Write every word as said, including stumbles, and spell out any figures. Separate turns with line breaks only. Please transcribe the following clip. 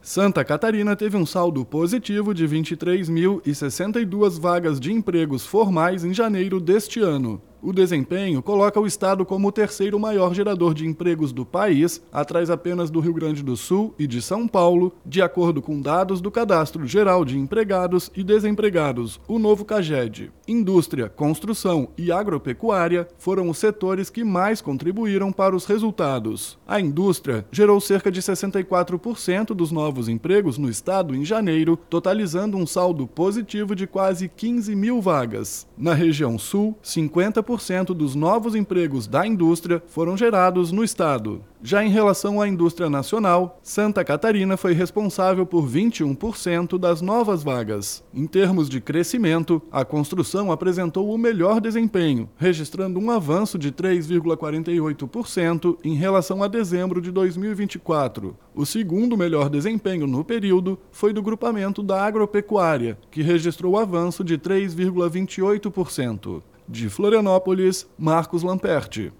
Santa Catarina teve um saldo positivo de vinte e três mil e sessenta e duas vagas de empregos formais em janeiro deste ano. O desempenho coloca o estado como o terceiro maior gerador de empregos do país, atrás apenas do Rio Grande do Sul e de São Paulo, de acordo com dados do Cadastro Geral de Empregados e Desempregados, o novo CAGED. Indústria, construção e agropecuária foram os setores que mais contribuíram para os resultados. A indústria gerou cerca de sessenta e quatro por cento dos novos empregos no estado em janeiro, totalizando um saldo positivo de quase quinze mil vagas. Na região sul, cinquenta por cento dos novos empregos da indústria foram gerados no estado. Já em relação à indústria nacional, Santa Catarina foi responsável por vinte e um por cento das novas vagas. Em termos de crescimento, a construção apresentou o melhor desempenho, registrando um avanço de três vírgula quarenta e oito por cento em relação a dezembro de dois mil e vinte e quatro. O segundo melhor desempenho no período foi do grupamento da agropecuária, que registrou avanço de três vírgula vinte e oito por cento. De Florianópolis, Marcos Lamperti.